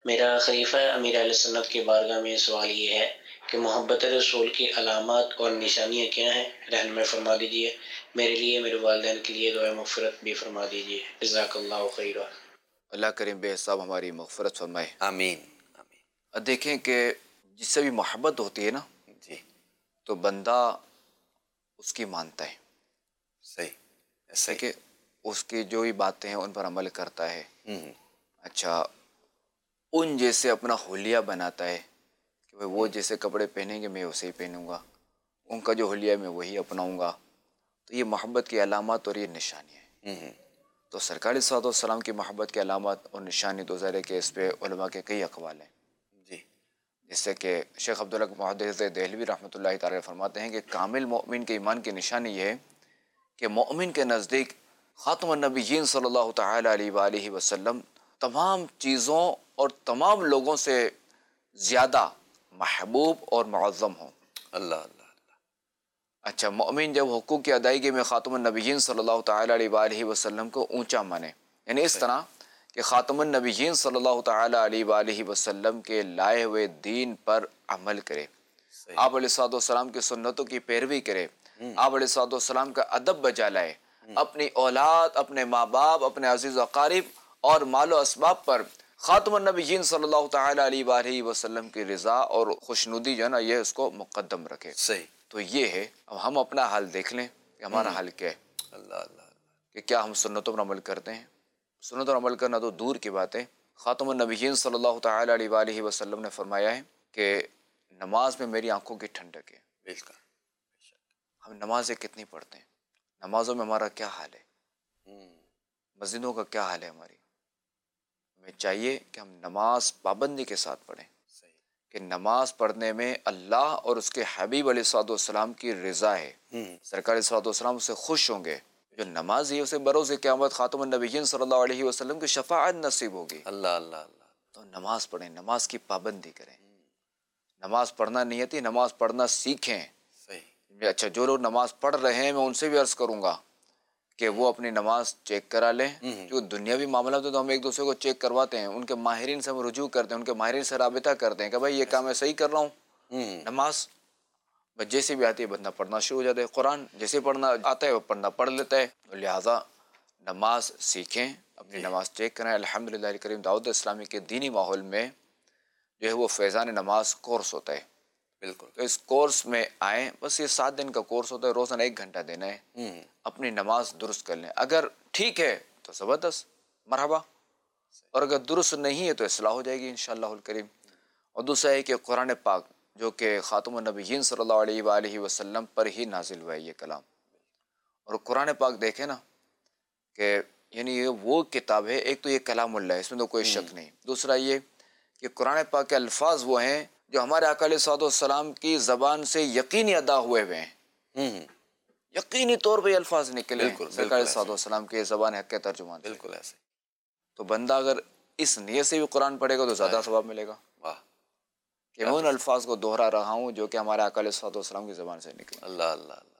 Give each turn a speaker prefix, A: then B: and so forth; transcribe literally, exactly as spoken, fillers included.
A: میرا خلیفہ امیر اہل سنت کی بارگاہ میں سوال یہ ہے کہ محبت رسول کی علامات اور نشانیاں کیا ہیں، رہنمائی فرما دیجیے۔ میرے لیے، میرے والدین کے لیے دعائے مغفرت بھی فرما دیجیے، جزاک اللہ خیرہ۔
B: اللہ کریم بے حساب ہماری مغفرت فرمائے،
C: آمین آمین۔
B: دیکھیں کہ جس سے بھی محبت ہوتی ہے نا
C: جی
B: تو بندہ اس کی مانتا ہے،
C: صحیح
B: ہے
C: صحیح
B: کہ اس کی جو بھی باتیں ہیں ان پر عمل کرتا ہے۔
C: ہوں
B: اچھا، ان جیسے اپنا حلیہ بناتا ہے کہ بھئی وہ جیسے کپڑے پہنیں گے میں اسے ہی پہنوں گا، ان کا جو حلیہ میں وہی اپناؤں گا، تو یہ محبت کی علامات اور یہ نشانیاں ہیں۔
C: ہوں
B: تو سرکار صلی اللہ علیہ وسلم کی محبت کی علامات اور نشانی تو ظاہر ہے کہ اس پہ علماء کے کئی اقوال ہیں،
C: جی
B: جس سے کہ شیخ عبداللہ محدث دہلوی رحمۃ اللہ تعالی فرماتے ہیں کہ کامل مومن کے ایمان کی نشانی یہ ہے کہ مومن کے نزدیک خاتم النبیین صلی اللہ تعالی علیہ وآلہ وسلم تمام چیزوں اور تمام لوگوں سے زیادہ محبوب اور معظم ہوں۔
C: اللہ اللہ
B: اچھا، مومن جب حقوق کی ادائیگی میں خاتم النبیین صلی اللہ تعالی علیہ وآلہ وسلم کو اونچا مانے، یعنی اس طرح کہ خاتم النبیین صلی اللہ تعالی علیہ وآلہ وسلم کے لائے ہوئے دین پر عمل کرے، آپ علیہ الصلوۃ والسلام کی سنتوں کی پیروی کرے، آپ علیہ الصلوۃ والسلام کا ادب بجا لائے، اپنی اولاد، اپنے ماں باپ، اپنے عزیز و اقارب اور مال و اسباب پر خاتم النبیین صلی اللہ تعالی علیہ وآلہ وسلم کی رضا اور خوشنودی جو ہے نا یہ اس کو مقدم رکھے۔
C: صحیح
B: تو یہ ہے، اب ہم اپنا حال دیکھ لیں کہ ہمارا حال کیا ہے،
C: اللہ اللہ
B: کہ کیا ہم سنتوں پر عمل کرتے ہیں۔ سنتوں پر عمل کرنا تو دور کی بات ہے، خاتم النبیین صلی اللہ تعالی علیہ وآلہ وسلم نے فرمایا ہے کہ نماز میں میری آنکھوں کی ٹھنڈک ہے۔
C: بالکل
B: ہم نمازیں کتنی پڑھتے ہیں، نمازوں میں ہمارا کیا حال ہے، مسجدوں کا کیا حال ہے ہماری۔ ہمیں چاہیے کہ ہم نماز پابندی کے ساتھ پڑھیں،
C: صحیح
B: کہ نماز پڑھنے میں اللہ اور اس کے حبیب علیہ الصلوۃ والسلام کی رضا ہے، سرکار علیہ الصلوۃ والسلام اس سے خوش ہوں گے۔ جو نمازی ہے اسے بروز قیامت خاتم النبیین صلی اللہ علیہ وسلم کی شفاعت نصیب ہوگی۔
C: اللہ اللہ اللہ
B: تو نماز پڑھیں، نماز کی پابندی کریں، نماز پڑھنا نہیں آتی، نماز پڑھنا سیکھیں۔
C: صحیح
B: اچھا، جو لوگ نماز پڑھ رہے ہیں میں ان سے بھی عرض کروں گا کہ وہ اپنی نماز چیک کرا لیں، جو دنیاوی معاملات تو ہم ایک دوسرے کو چیک کرواتے ہیں، ان کے ماہرین سے ہم رجوع کرتے ہیں، ان کے ماہرین سے رابطہ کرتے ہیں کہ بھائی یہ کام میں صحیح کر رہا ہوں۔ نماز بس جیسے بھی آتی ہے بندہ پڑھنا شروع ہو جاتا ہے، قرآن جیسے پڑھنا آتا ہے وہ پڑھنا پڑھ لیتا ہے، لہٰذا نماز سیکھیں، اپنی نماز چیک کریں۔ الحمدللہ الکریم دعوت اسلامی کے دینی ماحول میں جو ہے وہ فیضان نماز کورس ہوتا ہے،
C: بالکل
B: تو اس کورس میں آئیں، بس یہ سات دن کا کورس ہوتا ہے، روزانہ ایک گھنٹہ دینا ہے، اپنی نماز درست کر لیں، اگر ٹھیک ہے تو زبردست مرحبا، اور اگر درست نہیں ہے تو اصلاح ہو جائے گی انشاءاللہ الکریم۔ اور دوسرا ہے کہ قرآن پاک جو کہ خاتم النبیین صلی اللہ علیہ وآلہ وسلم پر ہی نازل ہوا ہے یہ کلام، اور قرآن پاک دیکھیں نا کہ یعنی یہ وہ کتاب ہے، ایک تو یہ کلام اللہ ہے، اس میں تو کوئی شک نہیں، دوسرا یہ کہ قرآن پاک کے الفاظ وہ ہیں جو ہمارے آقا علیہ الصلوۃ والسلام کی زبان سے یقینی ادا ہوئے ہوئے ہیں، یقینی طور پہ یہ الفاظ نکلے ہیں سرکار علیہ الصلوۃ والسلام کی زبان حق کے ترجمان سے۔
C: بالکل ایسے
B: تو بندہ اگر اس نیت سے بھی قرآن پڑھے گا تو زیادہ ثواب ملے گا
C: واہ
B: کہ میں ان الفاظ کو دوہرا رہا ہوں جو کہ ہمارے آقا علیہ الصلوۃ والسلام کی زبان سے نکلے۔
C: اللہ اللہ